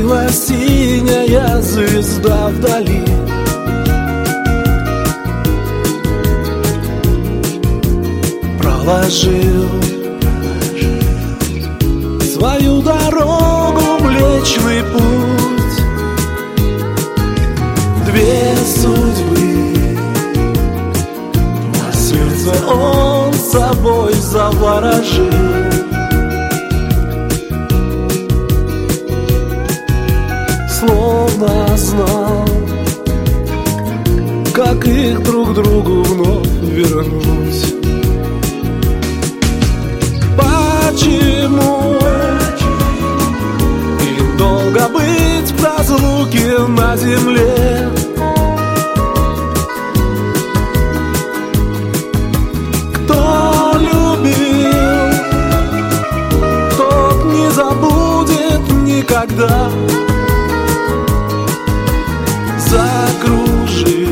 Темно-синяя звезда вдали. Проложил свою дорогу, Млечный Путь. Две судьбы на сердце он собой заворожил. Словно знал, как их друг другу вновь вернуть. Почему им долго быть в разлуке на земле? Кто любил, тот не забудет никогда. Закружи,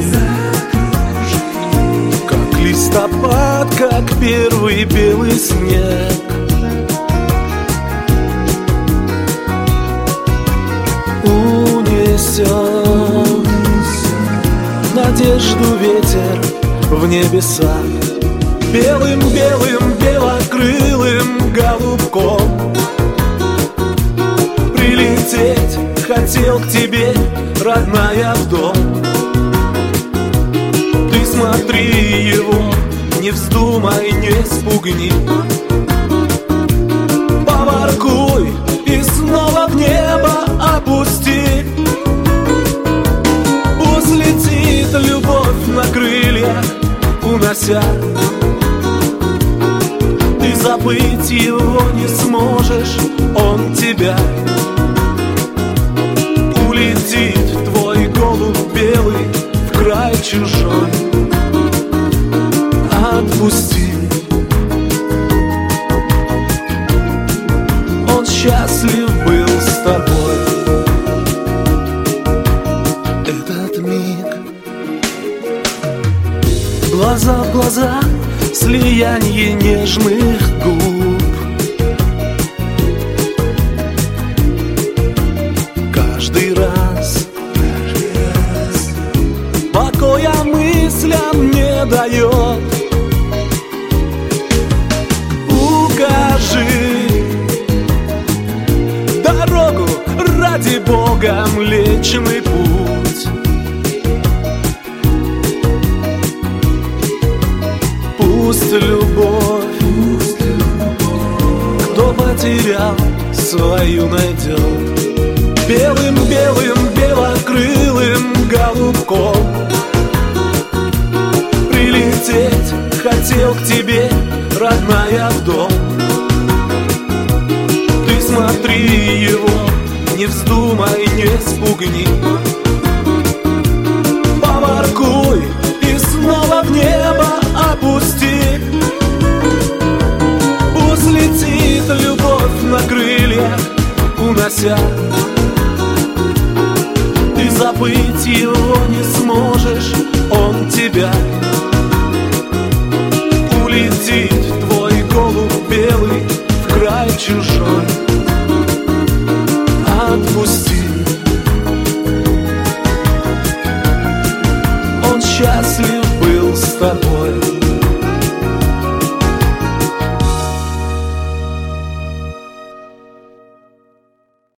как листопад, как первый белый снег. Унесет надежду ветер в небеса. Белым-белым, белокрылым голубком прилететь хотел к тебе, родная, в дом. Ты смотри его, не вздумай, не спугни. Поворкуй и снова в небо опусти. Пусть летит любовь на крыльях, унося. Ты забыть его не сможешь, он тебя. Улетит твой голубь белый в край чужой. Отпусти. Он счастлив был с тобой. Этот миг, глаза в глаза, слияние нежных губ. Каждый раз покоя мыслям не дает. Укажи дорогу, ради Бога, Млечный Путь. Пусть любовь, кто потерял, свою найдет. Белым-белым, белокрылым голубком прилететь хотел к тебе, родная, в дом. Ты смотри его, не вздумай, не спугни. Поворкуй и снова в небо опусти. Пусть летит любовь на крыльях, унося. Ты забыть его не сможешь, он тебя. Улетит твой голубь белый в край чужой. Отпусти. Он счастлив был с тобой.